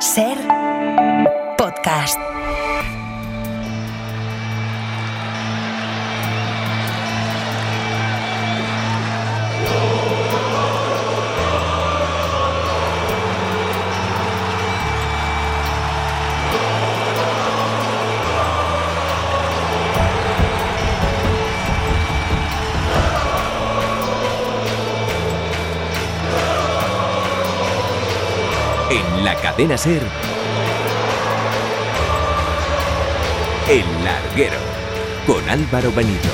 Ser podcast. En la cadena SER, El Larguero, con Álvaro Benito.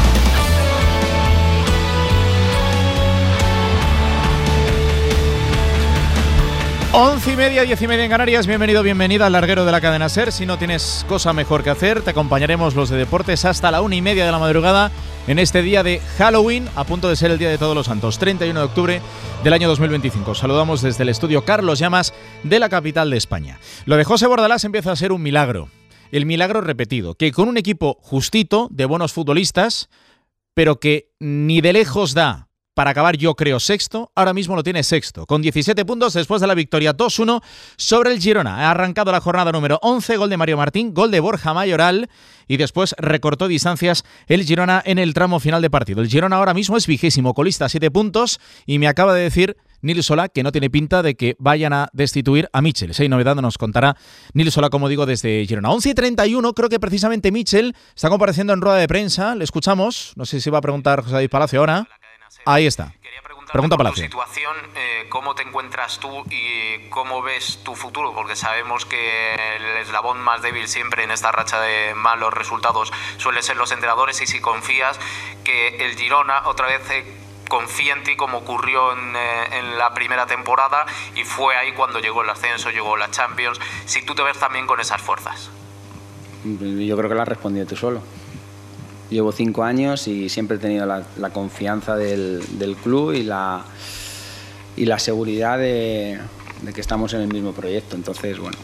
Once y media, 10:30 en Canarias. Bienvenido, bienvenida al Larguero de la cadena SER. Si no tienes cosa mejor que hacer, te acompañaremos los de deportes hasta la 1:30 de la madrugada en este día de Halloween, a punto de ser el Día de Todos los Santos, 31 de octubre del año 2025. Saludamos desde el estudio Carlos Llamas de la capital de España. Lo de José Bordalás empieza a ser un milagro. El milagro repetido, que con un equipo justito de buenos futbolistas, pero que ni de lejos da para acabar, yo creo, sexto, ahora mismo lo tiene sexto, con 17 puntos después de la victoria 2-1 sobre el Girona. Ha arrancado la jornada número 11, gol de Mario Martín, gol de Borja Mayoral, y después recortó distancias el Girona en el tramo final de partido. El Girona ahora mismo es 20º colista, 7 puntos, y me acaba de decir Nil Solá que no tiene pinta de que vayan a destituir a Mitchell. Si hay novedad nos contará Nil Solá, como digo, desde Girona. 11:31, creo que precisamente Mitchell está compareciendo en rueda de prensa. Le escuchamos, no sé si va a preguntar José David Palacio ahora. Ahí está. Pregunta Palacio. Tu situación, ¿cómo te encuentras tú y cómo ves tu futuro? Porque sabemos que el eslabón más débil siempre en esta racha de malos resultados suele ser los entrenadores, y si confías que el Girona otra vez confía en ti, como ocurrió en la primera temporada, y fue ahí cuando llegó el ascenso, llegó la Champions, si tú te ves también con esas fuerzas. Yo creo que la has respondido tú solo. Llevo 5 años y siempre he tenido la confianza del club y la seguridad de que estamos en el mismo proyecto. Entonces, bueno,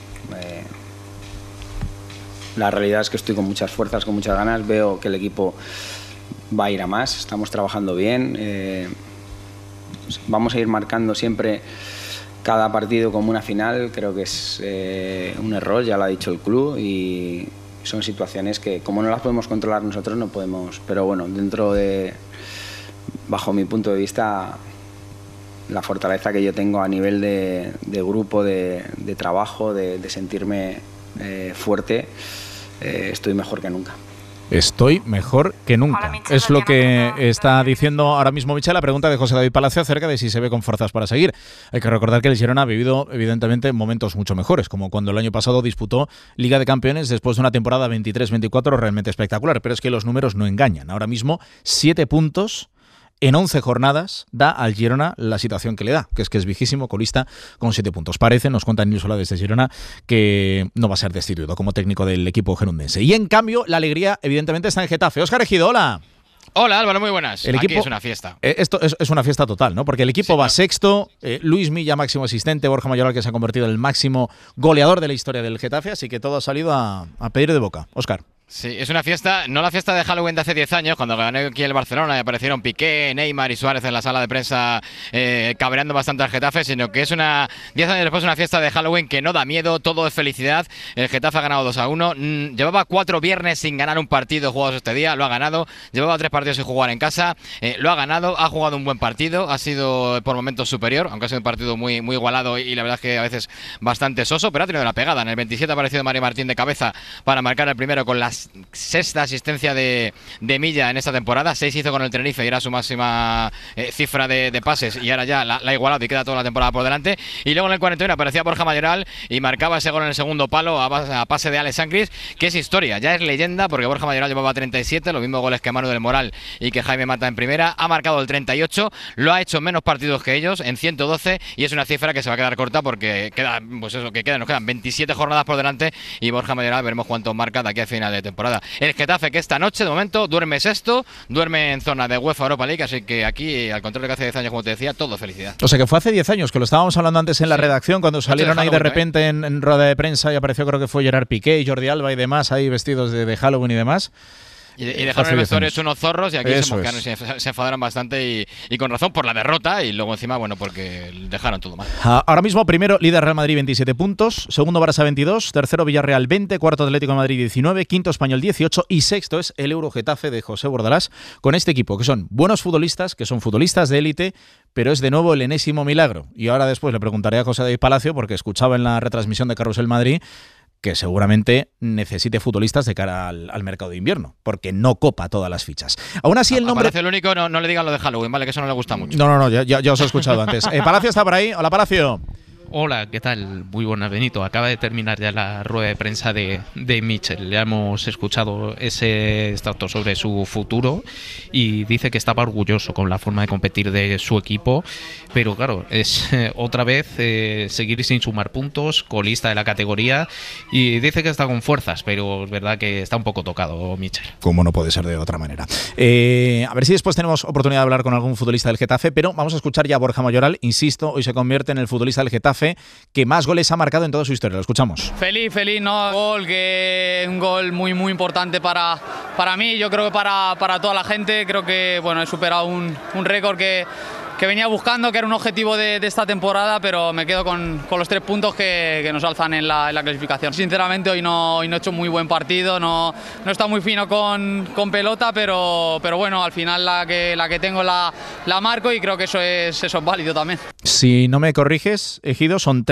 la realidad es que estoy con muchas fuerzas, con muchas ganas. Veo que el equipo va a ir a más, estamos trabajando bien. Vamos a ir marcando siempre cada partido como una final. Creo que es un error, ya lo ha dicho el club, y son situaciones que, como no las podemos controlar nosotros, no podemos. Pero bueno, bajo mi punto de vista, la fortaleza que yo tengo a nivel de grupo, de trabajo, de sentirme fuerte, estoy mejor que nunca. Estoy mejor que nunca. Hola, Michel, es lo que está diciendo ahora mismo Michel. La pregunta de José David Palacio acerca de si se ve con fuerzas para seguir. Hay que recordar que el Girona ha vivido, evidentemente, momentos mucho mejores, como cuando el año pasado disputó Liga de Campeones después de una temporada 23-24 realmente espectacular. Pero es que los números no engañan. Ahora mismo, 7 puntos en 11 jornadas da al Girona la situación que le da, que es 20º colista con 7 puntos. Parece, nos cuenta Nil Solá desde Girona, que no va a ser destituido como técnico del equipo gerundense. Y en cambio, la alegría evidentemente está en Getafe. Óscar Ejido, hola. Hola Álvaro, muy buenas. El equipo, aquí es una fiesta. Esto es una fiesta total, ¿no? Porque el equipo va sexto, Luis Milla máximo asistente, Borja Mayoral, que se ha convertido en el máximo goleador de la historia del Getafe, así que todo ha salido a pedir de boca. Óscar. Sí, es una fiesta, no la fiesta de Halloween de hace 10 años, cuando ganó aquí el Barcelona y aparecieron Piqué, Neymar y Suárez en la sala de prensa cabreando bastante al Getafe, sino que es 10 años después una fiesta de Halloween que no da miedo, todo es felicidad. El Getafe ha ganado 2-1, llevaba 4 viernes sin ganar un partido jugados este día, lo ha ganado, llevaba 3 partidos sin jugar en casa, lo ha ganado, ha jugado un buen partido, ha sido por momentos superior, aunque ha sido un partido muy, muy igualado y la verdad es que a veces bastante soso, pero ha tenido la pegada. En el 27 ha aparecido Mario Martín de cabeza para marcar el primero con las 6ª asistencia de Milla en esta temporada. 6 hizo con el Tenerife y era su máxima cifra de pases, y ahora ya la ha igualado y queda toda la temporada por delante. Y luego en el 41 aparecía Borja Mayoral y marcaba ese gol en el segundo palo a pase de Alex Sancris, que es historia, ya es leyenda, porque Borja Mayoral llevaba 37, los mismos goles que Manu del Moral y que Jaime Mata en primera. Ha marcado el 38, lo ha hecho en menos partidos que ellos, en 112, y es una cifra que se va a quedar corta porque nos quedan 27 jornadas por delante, y Borja Mayoral veremos cuánto marca de aquí a final de temporada. El Getafe, que esta noche de momento duerme sexto, duerme en zona de UEFA Europa League, así que aquí, al contrario que hace 10 años, como te decía, todo felicidad. O sea que fue hace 10 años, que lo estábamos hablando antes en la redacción, cuando salieron ahí de repente en rueda de prensa y apareció, creo que fue Gerard Piqué y Jordi Alba y demás, ahí vestidos de Halloween y demás. Y dejaron el vestuario hecho unos zorros y aquí se enfadaron bastante y con razón por la derrota y luego encima, bueno, porque dejaron todo mal. Ahora mismo, primero, líder Real Madrid 27 puntos, segundo Barça 22, tercero Villarreal 20, cuarto Atlético de Madrid 19, quinto Español 18 y sexto es el Euro Getafe de José Bordalás, con este equipo que son buenos futbolistas, que son futbolistas de élite, pero es de nuevo el enésimo milagro. Y ahora después le preguntaré a José David Palacio, porque escuchaba en la retransmisión de Carrusel Madrid que seguramente necesite futbolistas de cara al mercado de invierno, porque no copa todas las fichas. Aún así, el nombre... Palacio, el único, no le digan lo de Halloween, ¿vale? Que eso no le gusta mucho. No, ya os he escuchado antes. Palacio está por ahí. Hola, Palacio. Hola, ¿qué tal? Muy buenas, Benito. Acaba de terminar ya la rueda de prensa de Michel. Ya hemos escuchado ese extracto sobre su futuro y dice que estaba orgulloso con la forma de competir de su equipo, pero claro, es otra vez seguir sin sumar puntos, colista de la categoría, y dice que está con fuerzas, pero es verdad que está un poco tocado Michel. Como no puede ser de otra manera. A ver si después tenemos oportunidad de hablar con algún futbolista del Getafe, pero vamos a escuchar ya a Borja Mayoral. Insisto, hoy se convierte en el futbolista del Getafe que más goles ha marcado en toda su historia. Lo escuchamos. Feliz, ¿no? Un gol muy importante para mí, yo creo que para toda la gente. Creo que he superado un récord que venía buscando, que era un objetivo de esta temporada, pero me quedo con los 3 puntos que nos alzan en la clasificación. Sinceramente hoy no he hecho muy buen partido, no está muy fino con pelota, pero bueno, al final la que tengo la marco y creo que eso es válido también. Si no me corriges, Ejido, son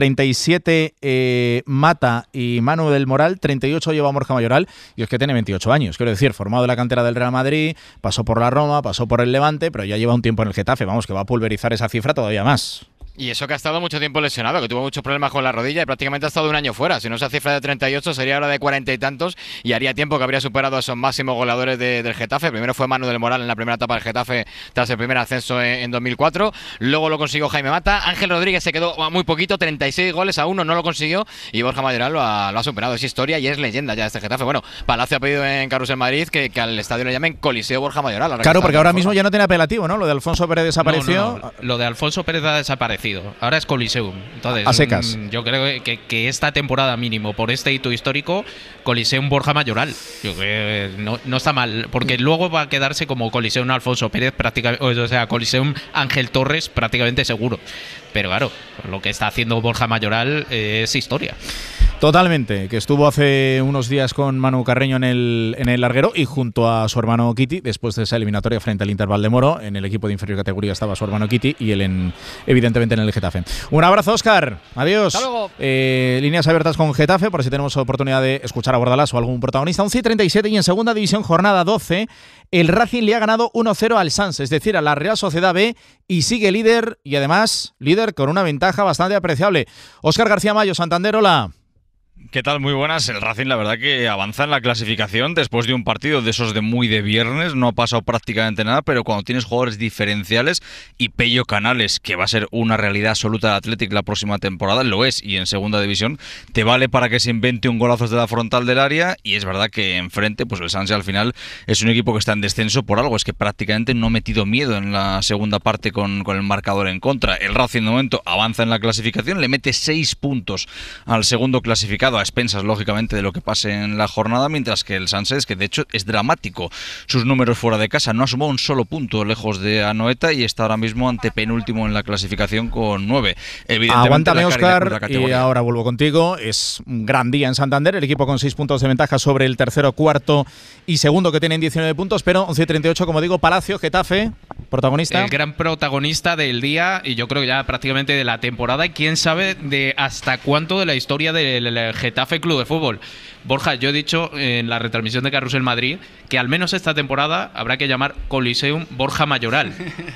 37 Mata y Manu del Moral, 38 lleva Borja Mayoral y es que tiene 28 años. Quiero decir, formado en la cantera del Real Madrid, pasó por la Roma, pasó por el Levante, pero ya lleva un tiempo en el Getafe. Vamos, que va a pulverizar esa cifra todavía más. Y eso que ha estado mucho tiempo lesionado, que tuvo muchos problemas con la rodilla y prácticamente ha estado un año fuera. Si no, esa cifra de 38 sería ahora de 40 y tantos y haría tiempo que habría superado a esos máximos goleadores del Getafe. Primero fue Manu del Moral en la primera etapa del Getafe tras el primer ascenso en 2004. Luego lo consiguió Jaime Mata. Ángel Rodríguez se quedó muy poquito, 36 goles a 1, no lo consiguió. Y Borja Mayoral lo ha superado. Es historia y es leyenda ya de este Getafe. Bueno, Palacio ha pedido en Carrusel Madrid que al estadio le llamen Coliseo Borja Mayoral. Claro, porque ahora mismo ya no tiene apelativo, ¿no? Lo de Alfonso Pérez desapareció. No. Lo de Alfonso Pérez ha desaparecido. Ahora es Coliseo. Entonces, a secas. Yo creo que esta temporada mínimo, por este hito histórico, Coliseum Borja Mayoral. Yo creo que no está mal, porque luego va a quedarse como Coliseum Alfonso Pérez, prácticamente, o sea, Coliseum Ángel Torres prácticamente seguro. Pero claro, lo que está haciendo Borja Mayoral es historia. Totalmente, que estuvo hace unos días con Manu Carreño en el larguero y junto a su hermano Kiti, después de esa eliminatoria frente al Inter Valdemoro, en el equipo de inferior categoría estaba su hermano Kiti y él evidentemente en el Getafe. Un abrazo, Óscar, adiós. Hasta luego. Líneas abiertas con Getafe, por si tenemos oportunidad de escuchar a Bordalás o algún protagonista. 11:37 y en segunda división, jornada 12, el Racing le ha ganado 1-0 al Sanz, es decir, a la Real Sociedad B, y sigue líder, y además líder con una ventaja bastante apreciable. Óscar García Mayo, Santander, hola. ¿Qué tal? Muy buenas. El Racing, la verdad que avanza en la clasificación después de un partido de esos de muy de viernes. No ha pasado prácticamente nada, pero cuando tienes jugadores diferenciales y Pello Canales, que va a ser una realidad absoluta del Athletic la próxima temporada, lo es, y en segunda división te vale para que se invente un golazo desde la frontal del área. Y es verdad que enfrente, pues el Sanse al final es un equipo que está en descenso por algo, es que prácticamente no ha metido miedo en la segunda parte con el marcador en contra. El Racing de momento avanza en la clasificación, le mete 6 puntos al segundo clasificado, a expensas lógicamente de lo que pase en la jornada, mientras que el Sanse, que de hecho es dramático sus números fuera de casa, no ha sumado un solo punto lejos de Anoeta y está ahora mismo antepenúltimo en la clasificación con 9. Aguántame, Óscar, y ahora vuelvo contigo. Es un gran día en Santander, el equipo con 6 puntos de ventaja sobre el tercero, cuarto y segundo, que tienen 19 puntos, pero 11:38, como digo, Palacio, Getafe, protagonista. El gran protagonista del día y yo creo que ya prácticamente de la temporada, y quién sabe de hasta cuánto de la historia del Getafe Club de Fútbol. Borja, yo he dicho en la retransmisión de Carrusel Madrid que al menos esta temporada habrá que llamar Coliseum Borja Mayoral.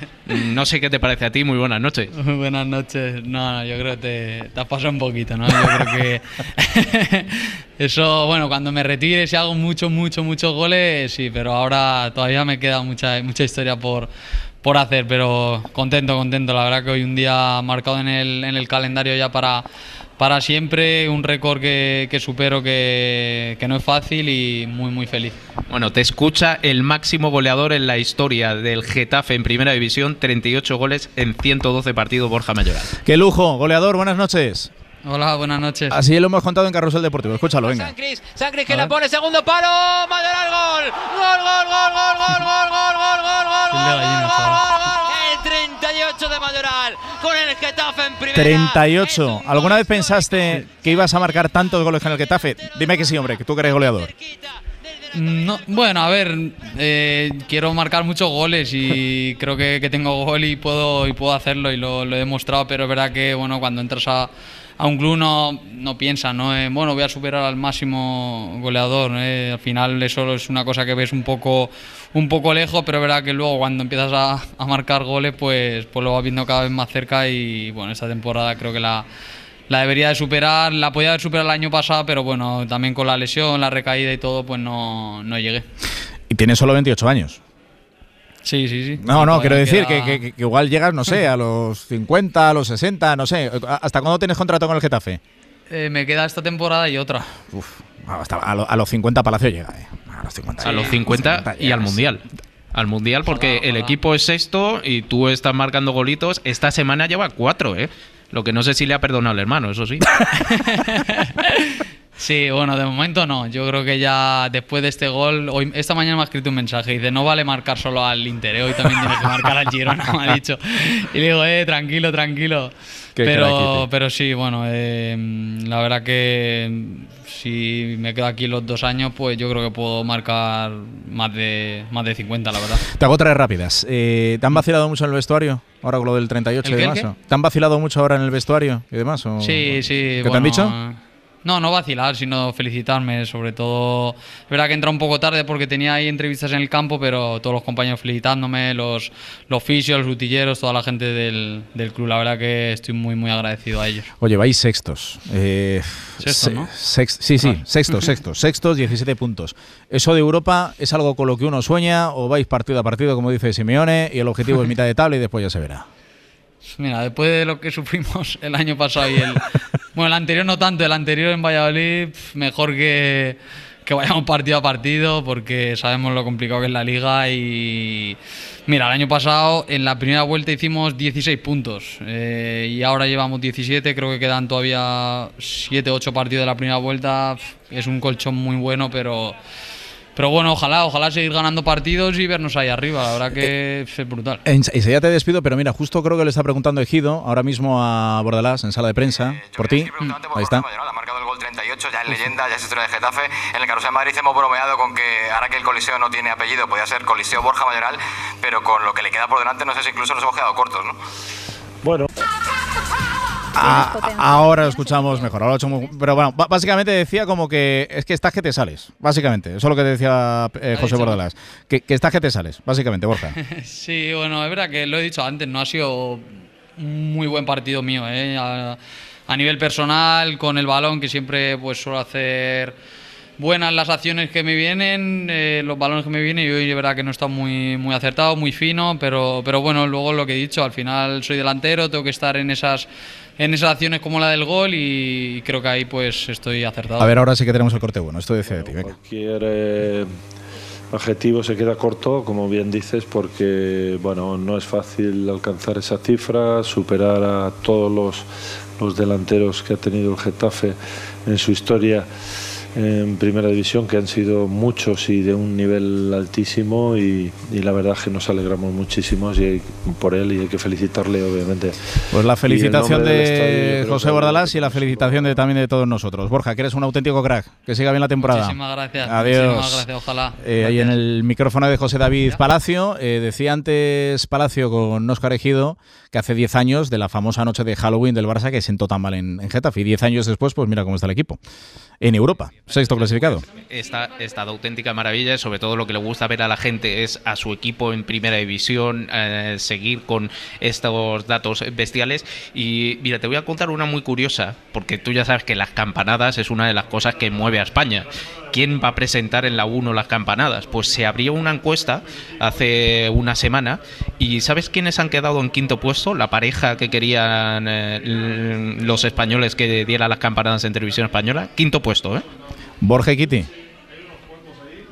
No sé qué te parece a ti, muy buenas noches. Muy buenas noches. No, yo creo que te has pasado un poquito, ¿no? Yo creo que eso, bueno, cuando me retire, si hago muchos goles, sí, pero ahora todavía me queda mucha historia por hacer, pero contento. La verdad que hoy un día marcado en el calendario ya para siempre, un récord que supero, que no es fácil, y muy feliz. Bueno, te escucha el máximo goleador en la historia del Getafe en Primera División, 38 goles en 112 partidos, Borja Mayoral. ¡Qué lujo! Goleador, buenas noches. Hola, buenas noches. Así lo hemos contado en Carrusel Deportivo. Escúchalo, venga. Sancris que la pone, segundo palo, Mayoral, gol. El 38 de Mayoral con el Getafe en primera. 38. ¿Alguna vez pensaste que ibas a marcar tantos goles con el Getafe? Dime que sí, hombre, que tú que eres goleador. No, bueno, a ver, quiero marcar muchos goles y creo que tengo gol y puedo hacerlo y lo he demostrado, pero es verdad que bueno, cuando entras a un club no piensas, ¿no? Bueno, voy a superar al máximo goleador, ¿no? Al final eso es una cosa que ves un poco lejos, pero es verdad que luego cuando empiezas a marcar goles, pues lo vas viendo cada vez más cerca y bueno, esta temporada creo que la debería de superar, la podía haber superado el año pasado, pero bueno, también con la lesión, la recaída y todo, pues no llegué. Y tienes solo 28 años. Sí. No, quiero decir que igual llegas, no sé, a los 50, a los 60, no sé. ¿Hasta cuándo tienes contrato con el Getafe? Me queda esta temporada y otra. Hasta a los 50 Palacio llega, A los 50 y al Mundial. Al Mundial porque el equipo es sexto y tú estás marcando golitos. Esta semana lleva 4, ¿eh? Lo que no sé si le ha perdonado el hermano, eso sí. Sí, bueno, de momento no. Yo creo que ya después de este gol, esta mañana me ha escrito un mensaje. Dice, no vale marcar solo al Inter, hoy también tienes que marcar al Girona, me ha dicho. Y le digo, tranquilo. Pero sí, bueno, la verdad que si me quedo aquí los 2 años, pues yo creo que puedo marcar más de 50, la verdad. Te hago 3 rápidas. ¿Te han vacilado mucho en el vestuario? Ahora con lo del 38 y demás. ¿Te han vacilado mucho ahora en el vestuario y demás? Sí. ¿Qué te han dicho? No vacilar, sino felicitarme, sobre todo. Es verdad que entra un poco tarde porque tenía ahí entrevistas en el campo, pero todos los compañeros felicitándome, los fisios, los utilleros, toda la gente del club. La verdad que estoy muy agradecido a ellos. Oye, vais sextos. Sextos, ¿no? Sextos, 17 puntos. ¿Eso de Europa es algo con lo que uno sueña o vais partido a partido, como dice Simeone, y el objetivo es mitad de tabla y después ya se verá? Mira, después de lo que sufrimos el año pasado y bueno, el anterior no tanto, el anterior en Valladolid, mejor que vayamos partido a partido porque sabemos lo complicado que es la liga y mira, el año pasado en la primera vuelta hicimos 16 puntos y ahora llevamos 17, creo que quedan todavía 7, 8 partidos de la primera vuelta, es un colchón muy bueno, pero bueno, ojalá seguir ganando partidos y vernos ahí arriba. La verdad que es brutal. Enseguida te despido, pero mira, justo creo que le está preguntando Ejido ahora mismo a Bordalás en sala de prensa por ti. Ahí está. Ha marcado el gol 38, ya es leyenda, ya es historia de Getafe. En el Carrusel de Madrid hemos bromeado con que ahora que el Coliseo no tiene apellido, podía ser Coliseo Borja Mayoral, pero con lo que le queda por delante no sé si incluso nos hemos quedado cortos, ¿no? Bueno. Ahora lo escuchamos mejor. Pero bueno, básicamente decía como que es que estás que te sales. Básicamente, eso es lo que te decía José Bordalás. Que estás que te sales, básicamente, Borja. Sí, bueno, es verdad que lo he dicho antes, no ha sido un muy buen partido mío, a nivel personal, con el balón, que siempre pues suelo hacer buenas las acciones que me vienen, los balones que me vienen, y hoy de verdad que no está muy acertado, muy fino, pero bueno, luego lo que he dicho, al final soy delantero, tengo que estar en esas acciones como la del gol y creo que ahí pues estoy acertado. A ver, ahora sí que tenemos el corte bueno, esto dice de ti, venga. Cualquier objetivo se queda corto, como bien dices, porque bueno, no es fácil alcanzar esa cifra, superar a todos los delanteros que ha tenido el Getafe en su historia en primera división, que han sido muchos y de un nivel altísimo, y la verdad es que nos alegramos muchísimo por él y hay que felicitarle, obviamente. Pues la felicitación de José Bordalás y la felicitación también de todos nosotros. Borja, que eres un auténtico crack, que siga bien la temporada. Muchísimas gracias. Adiós. Muchísimas gracias, ojalá. Ahí en el micrófono de José David Palacio, decía antes Palacio con Óscar Ejido que hace 10 años de la famosa noche de Halloween del Barça que sentó tan mal en Getafe, y 10 años después, pues mira cómo está el equipo. En Europa, sexto clasificado. Está de auténtica maravilla, sobre todo lo que le gusta ver a la gente es a su equipo en primera división, seguir con estos datos bestiales. Y mira, te voy a contar una muy curiosa, porque tú ya sabes que las campanadas es una de las cosas que mueve a España. ¿Quién va a presentar en la 1 las campanadas? Pues se abrió una encuesta hace una semana y ¿sabes quiénes han quedado en quinto puesto? La pareja que querían los españoles que diera las campanadas en televisión española. Quinto puesto, ¿eh? Borja y Kiti.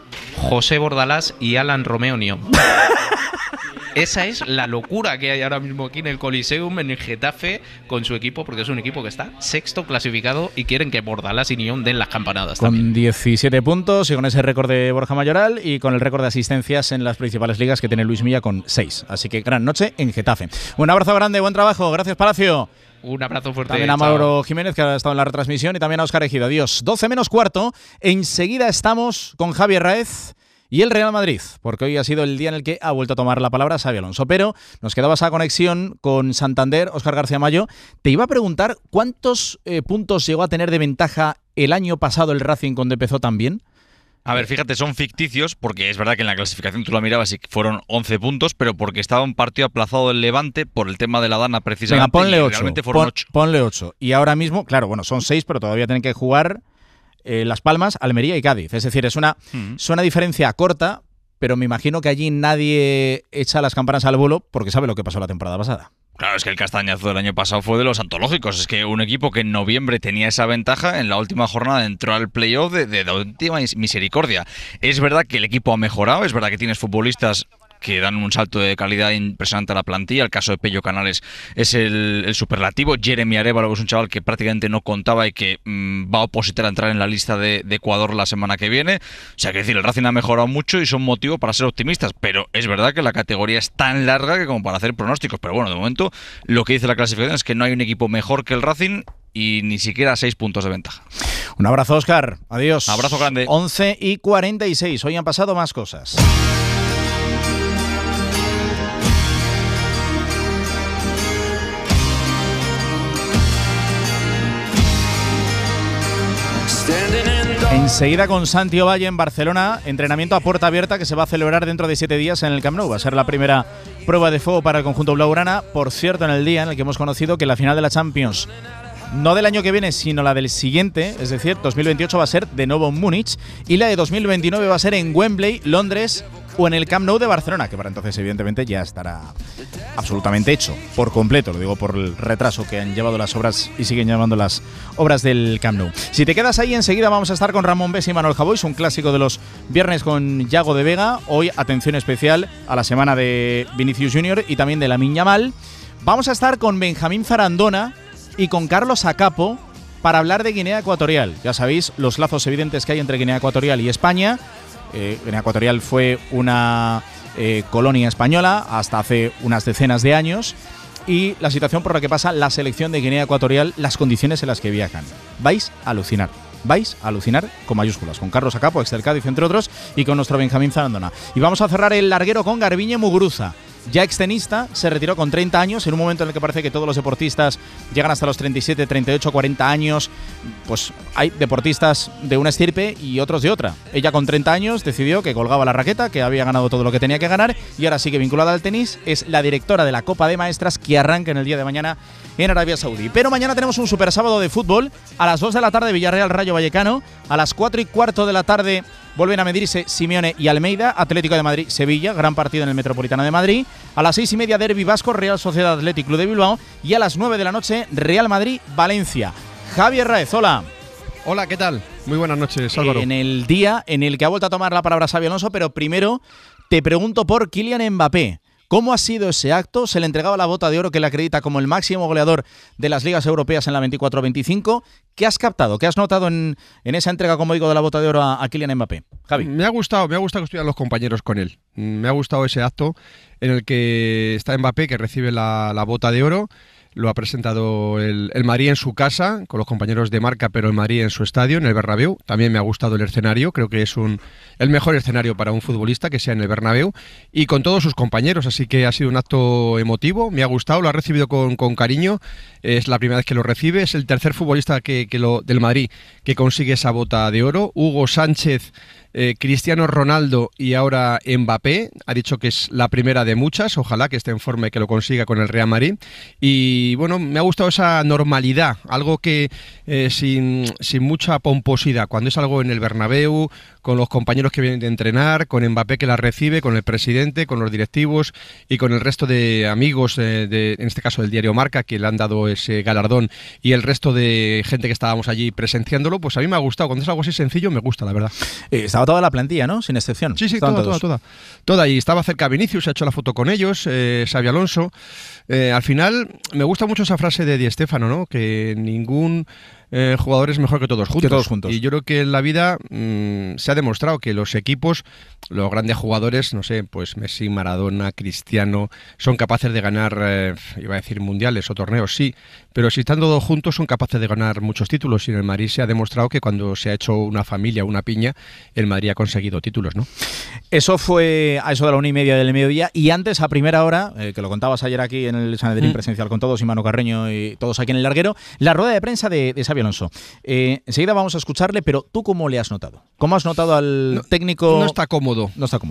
José Bordalás y Alan Romeo Nión. Esa es la locura que hay ahora mismo aquí en el Coliseum, en el Getafe, con su equipo, porque es un equipo que está sexto clasificado y quieren que Bordalás y Nión den las campanadas también. Con 17 puntos y con ese récord de Borja Mayoral y con el récord de asistencias en las principales ligas que tiene Luis Milla con 6. Así que gran noche en Getafe. Un abrazo grande, buen trabajo. Gracias, Palacio. Un abrazo fuerte. También a Mauro Jiménez, que ha estado en la retransmisión, y también a Óscar Ejido. Adiós. 12 menos cuarto. Enseguida estamos con Javier Raez y el Real Madrid, porque hoy ha sido el día en el que ha vuelto a tomar la palabra Xabi Alonso. Pero nos quedaba esa conexión con Santander, Óscar García Mayo. Te iba a preguntar cuántos puntos llegó a tener de ventaja el año pasado el Racing cuando empezó tan bien. A ver, fíjate, son ficticios, porque es verdad que en la clasificación tú la mirabas y fueron 11 puntos, pero porque estaba un partido aplazado del Levante por el tema de la Dana precisamente. Venga, ponle 8. Realmente fueron 8. Ponle 8. Y ahora mismo, claro, bueno, son 6, pero todavía tienen que jugar Las Palmas, Almería y Cádiz. Es decir, es una diferencia corta, pero me imagino que allí nadie echa las campanas al vuelo porque sabe lo que pasó la temporada pasada. Claro, es que el castañazo del año pasado fue de los antológicos. Es que un equipo que en noviembre tenía esa ventaja, en la última jornada entró al playoff de última misericordia. Es verdad que el equipo ha mejorado, es verdad que tienes futbolistas que dan un salto de calidad impresionante a la plantilla. El caso de Pello Canales es el superlativo. Jeremy Arévalo es un chaval que prácticamente no contaba y que va a opositar a entrar en la lista de Ecuador la semana que viene. O sea, que decir, el Racing ha mejorado mucho y son motivo para ser optimistas, pero es verdad que la categoría es tan larga que como para hacer pronósticos. Pero bueno, de momento lo que dice la clasificación es que no hay un equipo mejor que el Racing y ni siquiera 6 puntos de ventaja. Un abrazo, Óscar. Adiós. Abrazo grande. 11:46. Hoy han pasado más cosas. Enseguida con Santi Ovalle en Barcelona, entrenamiento a puerta abierta que se va a celebrar dentro de 7 días en el Camp Nou. Va a ser la primera prueba de fuego para el conjunto blaugrana. Por cierto, en el día en el que hemos conocido que la final de la Champions, no del año que viene, sino la del siguiente, es decir, 2028 va a ser de nuevo en Múnich y la de 2029 va a ser en Wembley, Londres o en el Camp Nou de Barcelona, que para entonces evidentemente ya estará absolutamente hecho, por completo, lo digo por el retraso que han llevado las obras y siguen llevando las obras del Camp Nou. Si te quedas ahí, enseguida vamos a estar con Ramón Bes y Manuel Javois, un clásico de los viernes con Yago de Vega. Hoy atención especial a la semana de Vinicius Junior y también de Lamine Yamal. Vamos a estar con Benjamín Zarandona y con Carlos Acapo para hablar de Guinea Ecuatorial. Ya sabéis los lazos evidentes que hay entre Guinea Ecuatorial y España. Guinea Ecuatorial fue una colonia española hasta hace unas decenas de años, y la situación por la que pasa la selección de Guinea Ecuatorial, las condiciones en las que viajan. Vais a alucinar con mayúsculas, con Carlos Acapo, ex del Cádiz, entre otros, y con nuestro Benjamín Zarandona. Y vamos a cerrar el larguero con Garbiñe Muguruza. Ya extenista, se retiró con 30 años, en un momento en el que parece que todos los deportistas llegan hasta los 37, 38, 40 años. Pues hay deportistas de una estirpe y otros de otra. Ella con 30 años decidió que colgaba la raqueta, que había ganado todo lo que tenía que ganar y ahora sigue vinculada al tenis. Es la directora de la Copa de Maestras que arranca en el día de mañana en Arabia Saudí. Pero mañana tenemos un super sábado de fútbol. A las 2 de la tarde Villarreal Rayo Vallecano. A las 4:15 de la tarde vuelven a medirse Simeone y Almeida, Atlético de Madrid, Sevilla, gran partido en el Metropolitano de Madrid. A las 6:30 Derbi Vasco, Real Sociedad Athletic Club de Bilbao. Y a las 9 de la noche Real Madrid, Valencia. Javier Raez, hola. Hola, ¿qué tal? Muy buenas noches, Álvaro. En el día en el que ha vuelto a tomar la palabra Xabi Alonso, pero primero te pregunto por Kylian Mbappé. ¿Cómo ha sido ese acto? Se le entregaba la bota de oro que le acredita como el máximo goleador de las ligas europeas en la 24-25. ¿Qué has captado? ¿Qué has notado en esa entrega, como digo, de la bota de oro a Kylian Mbappé? Javi. Me ha gustado que estuvieran los compañeros con él. Me ha gustado ese acto en el que está Mbappé, que recibe la bota de oro. Lo ha presentado el Madrid en su casa, con los compañeros de Marca, pero el Madrid en su estadio, en el Bernabéu. También me ha gustado el escenario, creo que es el mejor escenario para un futbolista, que sea en el Bernabéu, y con todos sus compañeros, así que ha sido un acto emotivo, me ha gustado, lo ha recibido con cariño, es la primera vez que lo recibe, es el tercer futbolista del Madrid que consigue esa bota de oro. Hugo Sánchez, Cristiano Ronaldo y ahora Mbappé, ha dicho que es la primera de muchas, ojalá que esté en forma y que lo consiga con el Real Madrid. Y bueno, me ha gustado esa normalidad, algo que sin mucha pomposidad, cuando es algo en el Bernabéu, con los compañeros que vienen de entrenar, con Mbappé que la recibe, con el presidente, con los directivos y con el resto de amigos, en este caso del diario Marca, que le han dado ese galardón, y el resto de gente que estábamos allí presenciándolo. Pues a mí me ha gustado, cuando es algo así sencillo me gusta, la verdad. Estaba Estaba toda la plantilla, ¿no? Sin excepción. Sí, toda. Y estaba cerca Vinicius, ha hecho la foto con ellos, Xabi Alonso. Al final, me gusta mucho esa frase de Di Stéfano, ¿no? Que ningún jugador es mejor que todos juntos. Y yo creo que en la vida se ha demostrado que los equipos, los grandes jugadores, no sé, pues Messi, Maradona, Cristiano, son capaces de ganar, iba a decir mundiales o torneos, sí, pero si están todos juntos son capaces de ganar muchos títulos. Y en el Madrid se ha demostrado que cuando se ha hecho una familia, una piña, el Madrid ha conseguido títulos, ¿no? Eso fue a eso de la 1:30 del mediodía, y antes, a primera hora, que lo contabas ayer aquí en el Sanedrín presencial con todos, y Manu Carreño y todos aquí en el larguero, la rueda de prensa de Xabi Alonso. Enseguida vamos a escucharle, pero ¿tú cómo le has notado? ¿Cómo has notado al técnico? No está cómodo.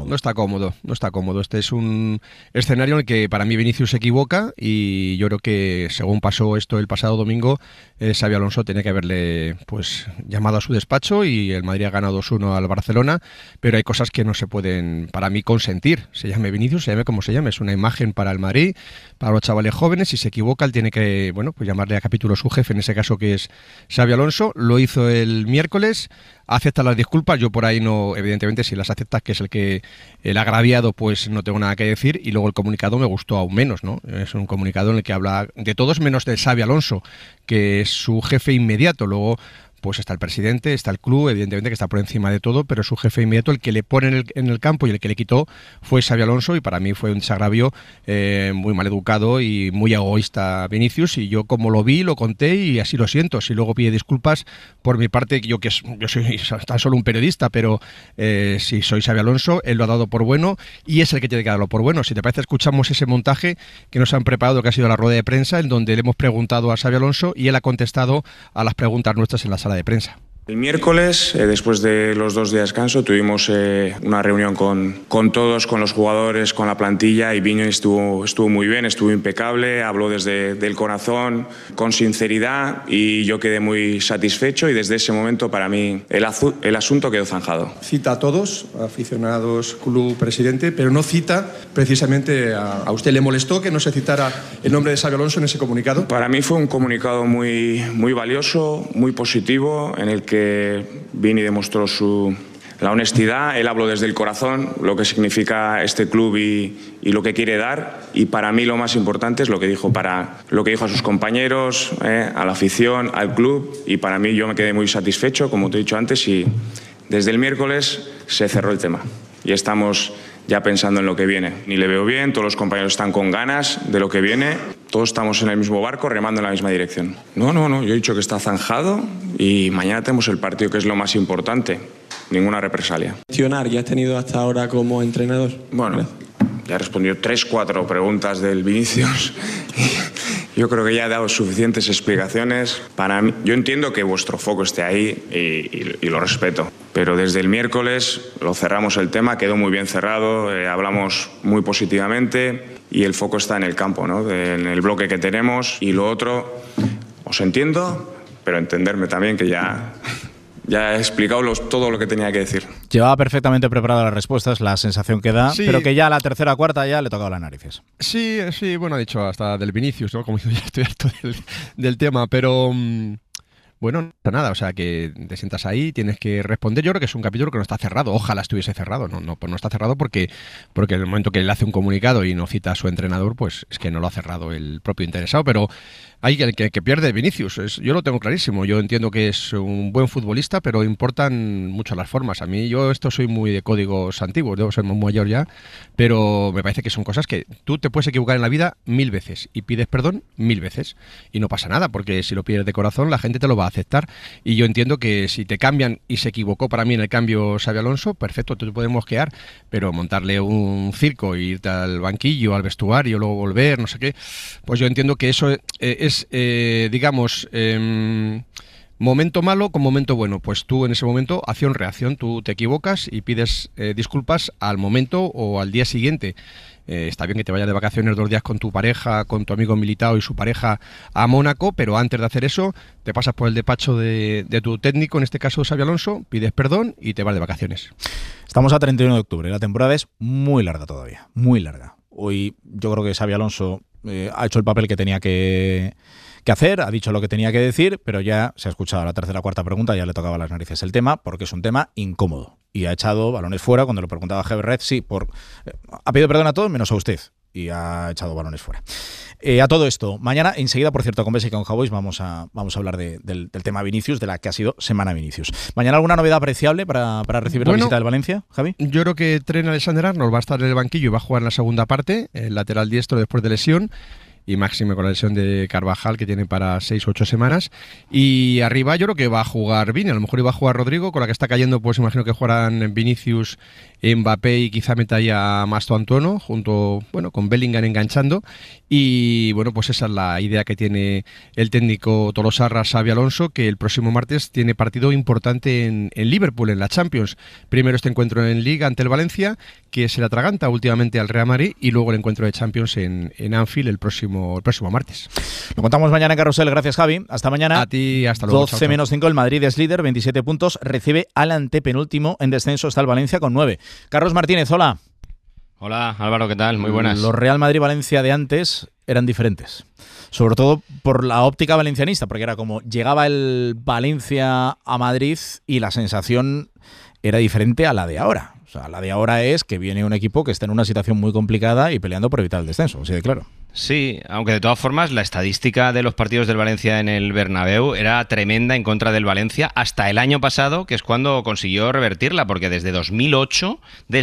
Este es un escenario en el que para mí Vinicius se equivoca, y yo creo que según pasó esto el pasado domingo, Xabi Alonso tenía que haberle pues llamado a su despacho, y el Madrid ha ganado 2-1 al Barcelona, pero hay cosas que no se pueden, para mí, consentir. Se llame Vinicius, se llame como se llame, es una imagen para el Madrid, para los chavales jóvenes. Si se equivoca, él tiene que, bueno, pues llamarle a capítulo su jefe, en ese caso que es Xabi Alonso. Lo hizo el miércoles, acepta las disculpas. Yo por ahí no, evidentemente, si las aceptas, que es el agraviado, pues no tengo nada que decir. Y luego el comunicado me gustó aún menos, ¿no? Es un comunicado en el que habla de todos menos de Xabi Alonso, que es su jefe inmediato. Luego pues está el presidente, está el club, evidentemente que está por encima de todo, pero su jefe inmediato, el que le pone en el campo y el que le quitó, fue Xabi Alonso, y para mí fue un desagravio muy mal educado y muy egoísta Vinicius, y yo como lo vi, lo conté y así lo siento. Si luego pide disculpas por mi parte, yo soy tan solo un periodista, pero si soy Xabi Alonso, él lo ha dado por bueno y es el que tiene que darlo por bueno. Si te parece, escuchamos ese montaje que nos han preparado, que ha sido la rueda de prensa, en donde le hemos preguntado a Xabi Alonso y él ha contestado a las preguntas nuestras en la sala de prensa. El miércoles, después de los 2 días de descanso, tuvimos una reunión con todos, con los jugadores, con la plantilla, y Viño estuvo muy bien, estuvo impecable, habló desde el corazón, con sinceridad, y yo quedé muy satisfecho, y desde ese momento para mí el asunto quedó zanjado. Cita a todos, aficionados, club, presidente, pero no cita precisamente a usted. ¿Le molestó que no se citara el nombre de Xabi Alonso en ese comunicado? Para mí fue un comunicado muy valioso, muy positivo, en el que Vini demostró la honestidad. Él habló desde el corazón, lo que significa este club y lo que quiere dar, y para mí lo más importante es lo que dijo a sus compañeros, a la afición, al club, y para mí yo me quedé muy satisfecho, como te he dicho antes, y desde el miércoles se cerró el tema y estamos ya pensando en lo que viene. Ni le veo bien, todos los compañeros están con ganas de lo que viene, todos estamos en el mismo barco remando en la misma dirección. No, yo he dicho que está zanjado y mañana tenemos el partido, que es lo más importante, ninguna represalia. ¿Ya has tenido hasta ahora como entrenador? Bueno, ya he respondido 3-4 preguntas del Vinicius. Yo creo que ya he dado suficientes explicaciones. Para mí, yo entiendo que vuestro foco esté ahí y lo respeto, pero desde el miércoles lo cerramos el tema, quedó muy bien cerrado, hablamos muy positivamente y el foco está en el campo, ¿no? En el bloque que tenemos, y lo otro, os entiendo, pero entenderme también que ya he explicado todo lo que tenía que decir. Llevaba perfectamente preparadas las respuestas, la sensación que da, sí, pero que ya a la tercera o cuarta ya le tocaba las narices. Sí, bueno, ha dicho hasta del Vinicius, ¿no? Como yo ya estoy harto del tema, pero bueno, no pasa nada, o sea, que te sientas ahí, tienes que responder. Yo creo que es un capítulo que no está cerrado, ojalá estuviese cerrado, no está cerrado porque en el momento que él hace un comunicado y no cita a su entrenador, pues es que no lo ha cerrado el propio interesado, pero hay que pierde Vinicius, yo lo tengo clarísimo. Yo entiendo que es un buen futbolista, pero importan mucho las formas. A mí, yo soy muy de códigos antiguos, debo ser muy mayor ya, pero me parece que son cosas que tú te puedes equivocar en la vida 1000 veces y pides perdón 1000 veces y no pasa nada, porque si lo pides de corazón la gente te lo va a aceptar. Y yo entiendo que si te cambian, y se equivocó para mí en el cambio Xabi Alonso, perfecto, te podemos mosquear, pero montarle un circo, irte al banquillo, al vestuario, luego volver, no sé qué, pues yo entiendo que eso es momento malo con momento bueno. Pues tú en ese momento, acción-reacción, tú te equivocas y pides disculpas al momento o al día siguiente. Está bien que te vayas de vacaciones 2 días con tu pareja, con tu amigo Militao y su pareja a Mónaco, pero antes de hacer eso te pasas por el despacho de tu técnico, en este caso Xabi Alonso, pides perdón y te vas de vacaciones. Estamos a 31 de octubre, la temporada es muy larga todavía, muy larga. Hoy yo creo que Xabi Alonso ha hecho el papel que tenía que que hacer, ha dicho lo que tenía que decir, pero ya se ha escuchado la tercera o cuarta pregunta, ya le tocaba las narices el tema, porque es un tema incómodo. Y ha echado balones fuera cuando le preguntaba a Javier Red, sí, ha pedido perdón a todos menos a usted. Y ha echado balones fuera. A todo esto, mañana, enseguida, por cierto, con Besa y con Javois vamos a hablar del tema Vinicius, de la que ha sido semana Vinicius. ¿Mañana alguna novedad apreciable para recibir la visita del Valencia, Javi? Yo creo que Trent Alexander-Arnold va a estar en el banquillo y va a jugar en la segunda parte, el lateral diestro después de lesión. Y máxime con la lesión de Carvajal, que tiene para 6 o 8 semanas. Y arriba yo creo que va a jugar Vini, a lo mejor iba a jugar Rodrigo, con la que está cayendo, pues imagino que jugarán Vinicius, Mbappé y quizá meta ahí a Masto Antuono, junto, con Bellingham enganchando. Y bueno, pues esa es la idea que tiene el técnico tolosarra Xabi Alonso, que el próximo martes tiene partido importante en Liverpool, en la Champions. Primero este encuentro en Liga ante el Valencia, que se le atraganta últimamente al Real Madrid, y luego el encuentro de Champions en Anfield el próximo martes. Lo contamos mañana en Carrusel. Gracias, Javi. Hasta mañana. A ti, hasta luego. 12 menos 5, el Madrid es líder, 27 puntos, recibe al antepenúltimo. En descenso está el Valencia con 9. Carlos Martínez, hola. Hola, Álvaro, ¿qué tal? Muy buenas. Los Real Madrid-Valencia de antes eran diferentes. Sobre todo por la óptica valencianista, porque era como llegaba el Valencia a Madrid y la sensación era diferente a la de ahora. O sea, la de ahora es que viene un equipo que está en una situación muy complicada y peleando por evitar el descenso, así de claro. Sí, aunque de todas formas la estadística de los partidos del Valencia en el Bernabéu era tremenda en contra del Valencia hasta el año pasado, que es cuando consiguió revertirla, porque desde 2008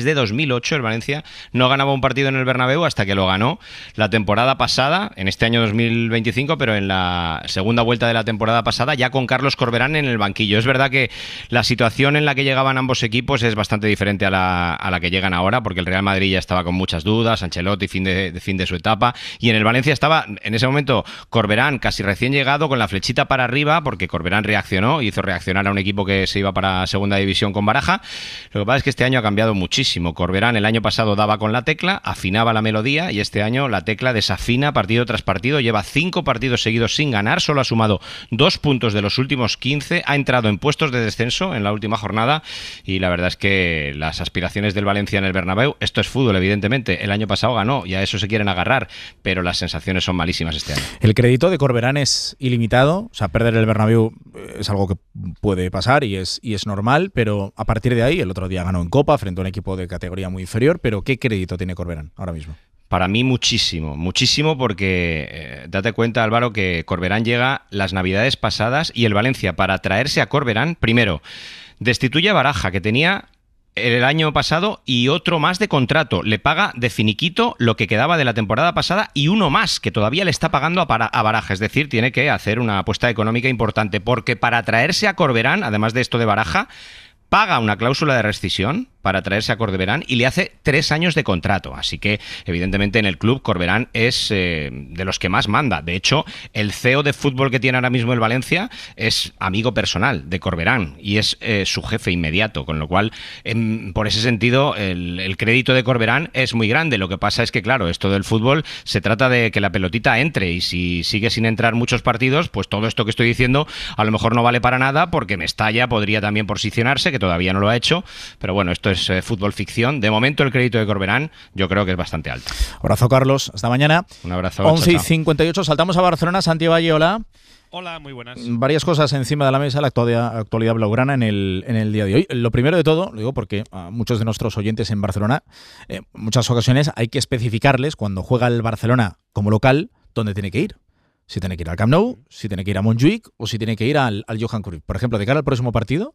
el Valencia no ganaba un partido en el Bernabéu hasta que lo ganó la temporada pasada, en este año 2025, pero en la segunda vuelta de la temporada pasada, ya con Carlos Corberán en el banquillo. Es verdad que la situación en la que llegaban ambos equipos es bastante diferente a la que llegan ahora, porque el Real Madrid ya estaba con muchas dudas, Ancelotti fin de su etapa. Y en el Valencia estaba, en ese momento, Corberán casi recién llegado con la flechita para arriba, porque Corberán reaccionó, hizo reaccionar a un equipo que se iba para segunda división con Baraja. Lo que pasa es que este año ha cambiado muchísimo. Corberán el año pasado daba con la tecla, afinaba la melodía, y este año la tecla desafina partido tras partido. Lleva 5 partidos seguidos sin ganar, solo ha sumado 2 puntos de los últimos 15, ha entrado en puestos de descenso en la última jornada, y la verdad es que las aspiraciones del Valencia en el Bernabéu, esto es fútbol, evidentemente, el año pasado ganó y a eso se quieren agarrar, pero las sensaciones son malísimas este año. El crédito de Corberán es ilimitado, o sea, perder el Bernabéu es algo que puede pasar y es normal, pero a partir de ahí, el otro día ganó en Copa frente a un equipo de categoría muy inferior, pero ¿qué crédito tiene Corberán ahora mismo? Para mí muchísimo, porque date cuenta, Álvaro, que Corberán llega las navidades pasadas y el Valencia, para traerse a Corberán, primero, destituye a Baraja, que tenía el año pasado y otro más de contrato. Le paga de finiquito lo que quedaba de la temporada pasada y uno más, que todavía le está pagando a Baraja. Es decir, tiene que hacer una apuesta económica importante, porque para traerse a Corberán, además de esto de Baraja, paga una cláusula de rescisión para traerse a Corberán y le hace 3 años de contrato. Así que, evidentemente, en el club Corberán es de los que más manda. De hecho, el CEO de fútbol que tiene ahora mismo el Valencia es amigo personal de Corberán y es su jefe inmediato, con lo cual, por ese sentido, el crédito de Corberán es muy grande. Lo que pasa es que, claro, esto del fútbol se trata de que la pelotita entre, y si sigue sin entrar muchos partidos, pues todo esto que estoy diciendo a lo mejor no vale para nada, porque Mestalla podría también posicionarse, que todavía no lo ha hecho, pero bueno, esto es fútbol ficción. De momento el crédito de Corberán yo creo que es bastante alto. Abrazo, Carlos, hasta mañana. Un abrazo. 11:58, saltamos a Barcelona. Santi Valle, hola. Hola, muy buenas. Varias cosas encima de la mesa, la actualidad blaugrana en el día de hoy. Lo primero de todo, lo digo porque a muchos de nuestros oyentes en Barcelona, en muchas ocasiones hay que especificarles, cuando juega el Barcelona como local, dónde tiene que ir. Si tiene que ir al Camp Nou, si tiene que ir a Montjuïc o si tiene que ir al Johan Cruyff. Por ejemplo, de cara al próximo partido,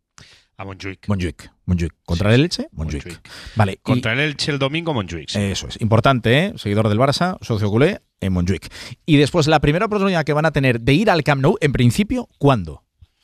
a Montjuïc. ¿Contra el Elche? Montjuïc. Vale. Contra el Elche el domingo, Montjuïc. Sí. Eso es. Importante, ¿eh? Seguidor del Barça, socio culé, en Montjuïc. Y después, la primera oportunidad que van a tener de ir al Camp Nou, en principio, ¿cuándo?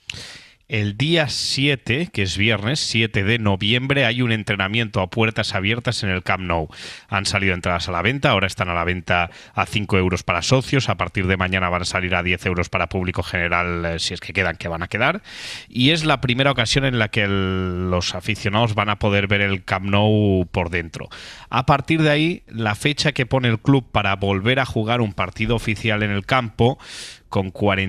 El día 7, que es viernes, 7 de noviembre, hay un entrenamiento a puertas abiertas en el Camp Nou. Han salido entradas a la venta, ahora están a la venta a 5 euros para socios, a partir de mañana van a salir a 10 euros para público general, si es que quedan, que van a quedar. Y es la primera ocasión en la que los aficionados van a poder ver el Camp Nou por dentro. A partir de ahí, la fecha que pone el club para volver a jugar un partido oficial en el campo con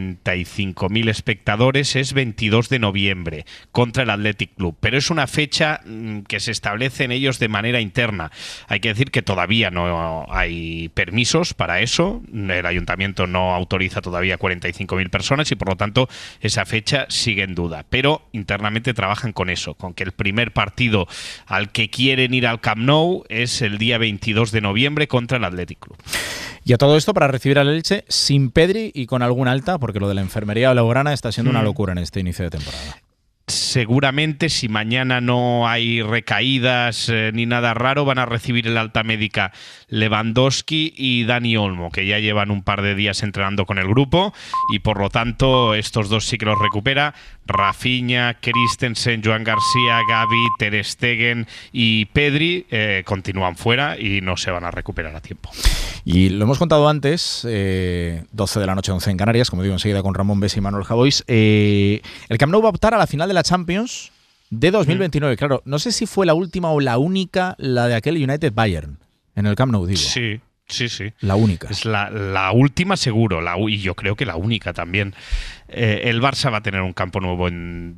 45.000 espectadores es 22 de noviembre contra el Athletic Club, pero es una fecha que se establece en ellos de manera interna. Hay que decir que todavía no hay permisos para eso, el ayuntamiento no autoriza todavía 45.000 personas y por lo tanto esa fecha sigue en duda, pero internamente trabajan con eso, con que el primer partido al que quieren ir al Camp Nou es el día 22 de noviembre contra el Athletic Club. Y a todo esto para recibir al Elche sin Pedri y con algún alta, porque lo de la enfermería blaugrana está siendo una locura en este inicio de temporada. Seguramente, si mañana no hay recaídas ni nada raro, van a recibir el alta médica Lewandowski y Dani Olmo, que ya llevan un par de días entrenando con el grupo y por lo tanto estos dos sí que los recupera. Rafinha, Christensen, Joan García, Gavi, Ter Stegen y Pedri continúan fuera y no se van a recuperar a tiempo. Y lo hemos contado antes, 12 de la noche, 11 en Canarias, como digo enseguida con Ramón Besi y Manuel Javois. El Camp Nou va a optar a la final de la Champions de 2029. Claro, no sé si fue la última o la única, la de aquel United Bayern, en el Camp Nou, digo. Sí. La única. Es la última seguro, y yo creo que la única también. El Barça va a tener un campo nuevo en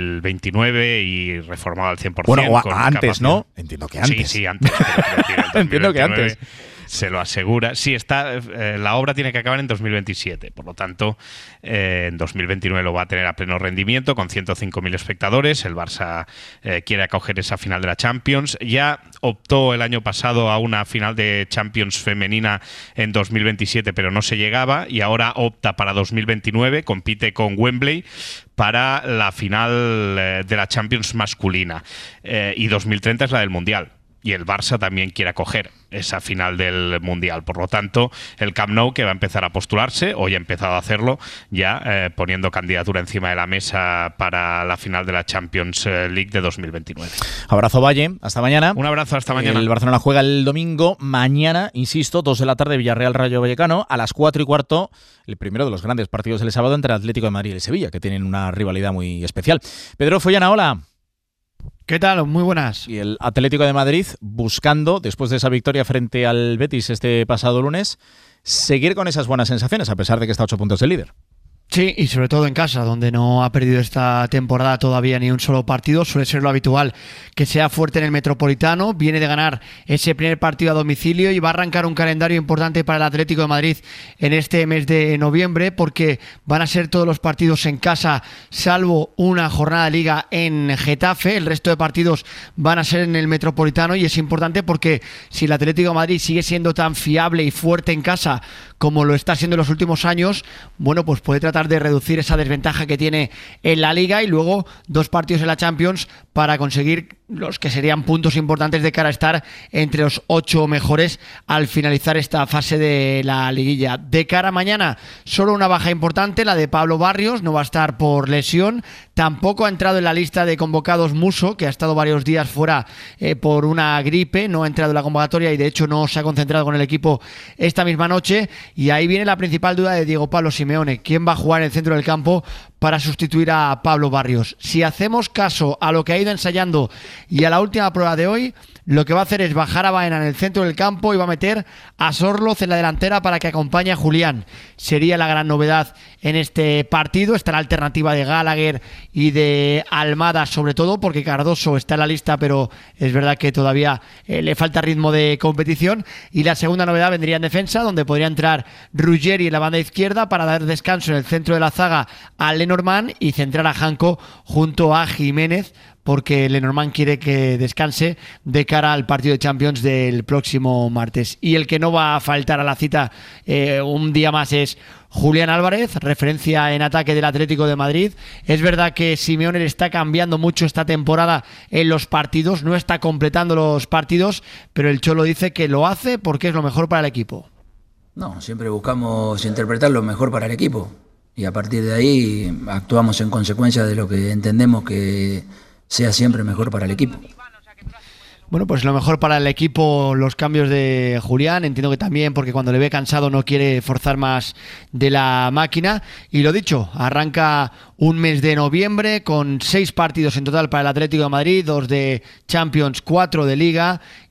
2029 y reformado al 100%. Bueno, o con antes, capacidad. ¿no? Entiendo que antes. Sí, antes. Entiendo que antes. Se lo asegura. Sí, la obra tiene que acabar en 2027. Por lo tanto, en 2029 lo va a tener a pleno rendimiento con 105.000 espectadores. El Barça quiere acoger esa final de la Champions. Ya optó el año pasado a una final de Champions femenina en 2027, pero no se llegaba. Y ahora opta para 2029, compite con Wembley para la final de la Champions masculina. Y 2030 es la del Mundial. Y el Barça también quiere acoger esa final del Mundial. Por lo tanto, el Camp Nou, que va a empezar a postularse, hoy ha empezado a hacerlo, ya poniendo candidatura encima de la mesa para la final de la Champions League de 2029. Abrazo, Valle. Hasta mañana. Un abrazo, hasta mañana. El Barcelona juega el domingo. Mañana, insisto, 2 de la tarde, Villarreal Rayo Vallecano. A las 4:15, el primero de los grandes partidos del sábado entre Atlético de Madrid y el Sevilla, que tienen una rivalidad muy especial. Pedro Follana, hola. ¿Qué tal? Muy buenas. Y el Atlético de Madrid buscando, después de esa victoria frente al Betis este pasado lunes, seguir con esas buenas sensaciones, a pesar de que está a 8 puntos del líder. Sí, y sobre todo en casa, donde no ha perdido esta temporada todavía ni un solo partido. Suele ser lo habitual que sea fuerte en el Metropolitano. Viene de ganar ese primer partido a domicilio y va a arrancar un calendario importante para el Atlético de Madrid en este mes de noviembre, porque van a ser todos los partidos en casa, salvo una jornada de Liga en Getafe. El resto de partidos van a ser en el Metropolitano y es importante porque si el Atlético de Madrid sigue siendo tan fiable y fuerte en casa como lo está siendo en los últimos años, bueno, pues puede tratar de reducir esa desventaja que tiene en la Liga y luego 2 partidos en la Champions para conseguir los que serían puntos importantes de cara a estar entre los 8 mejores al finalizar esta fase de la liguilla. De cara a mañana, solo una baja importante, la de Pablo Barrios, no va a estar por lesión. Tampoco ha entrado en la lista de convocados Musso, que ha estado varios días fuera por una gripe, no ha entrado en la convocatoria y de hecho no se ha concentrado con el equipo esta misma noche. Y ahí viene la principal duda de Diego Pablo Simeone: ¿quién va a jugar en el centro del campo para sustituir a Pablo Barrios? Si hacemos caso a lo que ha ido ensayando y a la última prueba de hoy, lo que va a hacer es bajar a Baena en el centro del campo y va a meter a Sorloz en la delantera para que acompañe a Julián. Sería la gran novedad en este partido. Está la alternativa de Gallagher y de Almada, sobre todo porque Cardoso está en la lista, pero es verdad que todavía le falta ritmo de competición. Y la segunda novedad vendría en defensa, donde podría entrar Ruggeri en la banda izquierda para dar descanso en el centro de la zaga a Lenormand y centrar a Janko junto a Jiménez, porque Lenormand quiere que descanse de cara al partido de Champions del próximo martes. Y el que no va a faltar a la cita un día más es Julián Álvarez, referencia en ataque del Atlético de Madrid. Es verdad que Simeone le está cambiando mucho esta temporada en los partidos, no está completando los partidos, pero el Cholo dice que lo hace porque es lo mejor para el equipo. No, siempre buscamos interpretar lo mejor para el equipo y a partir de ahí actuamos en consecuencia de lo que entendemos que sea siempre mejor para el equipo. Bueno, pues lo mejor para el equipo, los cambios de Julián. Entiendo que también porque cuando le ve cansado no quiere forzar más de la máquina. Y lo dicho, arranca un mes de noviembre con 6 partidos en total para el Atlético de Madrid, 2 de Champions, 4 de Liga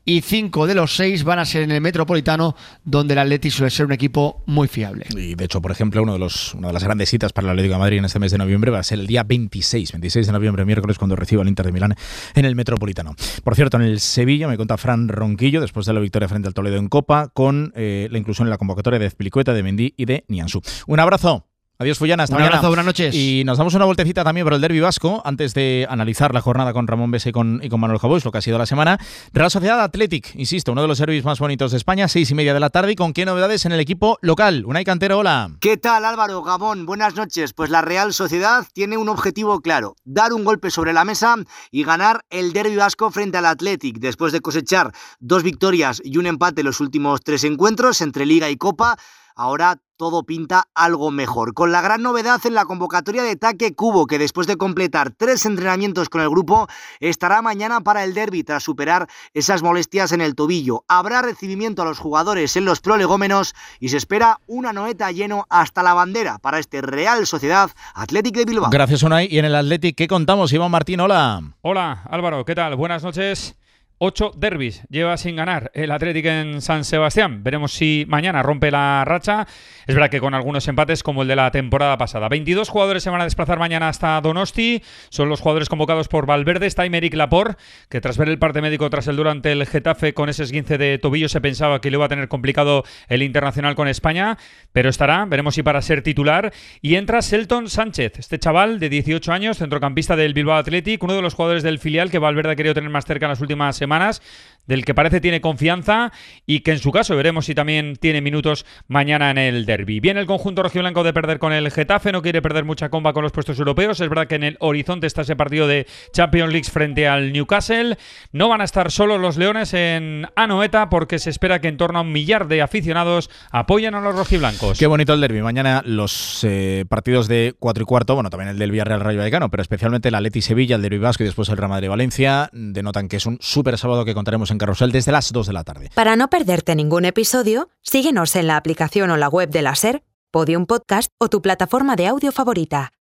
y 5 de los 6 van a ser en el Metropolitano, donde el Atleti suele ser un equipo muy fiable. Y de hecho, por ejemplo, una de las grandes citas para el Atlético de Madrid en este mes de noviembre va a ser el día 26 de noviembre, miércoles, cuando reciba al Inter de Milán en el Metropolitano. Por cierto, en el Sevilla me cuenta Fran Ronquillo, después de la victoria frente al Toledo en Copa, con la inclusión en la convocatoria de Azpilicueta, de Mendy y de Nianzú. Un abrazo. Adiós, Fullana. Hasta mañana. Un abrazo, buenas noches. Y nos damos una vueltecita también por el derbi vasco, antes de analizar la jornada con Ramón Bese y con Manuel Jabós, lo que ha sido la semana. Real Sociedad Athletic, insisto, uno de los derbis más bonitos de España, 6:30 de la tarde. ¿Y con qué novedades en el equipo local? Unai Cantero, hola. ¿Qué tal, Álvaro? Gabón, buenas noches. Pues la Real Sociedad tiene un objetivo claro: dar un golpe sobre la mesa y ganar el derbi vasco frente al Athletic, después de cosechar 2 victorias y un empate en los últimos 3 encuentros entre Liga y Copa. Ahora todo pinta algo mejor, con la gran novedad en la convocatoria de Take Kubo, que después de completar 3 entrenamientos con el grupo, estará mañana para el derbi tras superar esas molestias en el tobillo. Habrá recibimiento a los jugadores en los prolegómenos y se espera un Anoeta lleno hasta la bandera para este Real Sociedad Athletic de Bilbao. Gracias, Unai. Y en el Athletic, ¿qué contamos? Iván Martín, hola. Hola, Álvaro, ¿qué tal? Buenas noches. 8 derbis lleva sin ganar el Athletic en San Sebastián. Veremos si mañana rompe la racha. Es verdad que con algunos empates como el de la temporada pasada. 22 jugadores se van a desplazar mañana hasta Donosti. Son los jugadores convocados por Valverde. Está Aymeric Laporte, que tras ver el parte médico tras el duelo ante el Getafe con ese esguince de tobillo se pensaba que le iba a tener complicado el internacional con España, pero estará. Veremos si para ser titular. Y entra Selton Sánchez, este chaval de 18 años, centrocampista del Bilbao Athletic, uno de los jugadores del filial que Valverde ha querido tener más cerca en las últimas semanas, del que parece tiene confianza y que en su caso veremos si también tiene minutos mañana en el derbi. Viene el conjunto rojiblanco de perder con el Getafe, no quiere perder mucha comba con los puestos europeos. Es verdad que en el horizonte está ese partido de Champions League frente al Newcastle. No van a estar solos los leones en Anoeta porque se espera que en torno a 1 millar de aficionados apoyen a los rojiblancos. Qué bonito el derbi. Mañana los partidos de 4:15, bueno, también el del Villarreal Rayo Vallecano, pero especialmente el Atleti Sevilla, el derbi vasco y después el Real Madrid Valencia, denotan que es un súper sábado que contaremos en Carrusel desde las 2 de la tarde. Para no perderte ningún episodio, síguenos en la aplicación o la web de la SER, Podium Podcast o tu plataforma de audio favorita.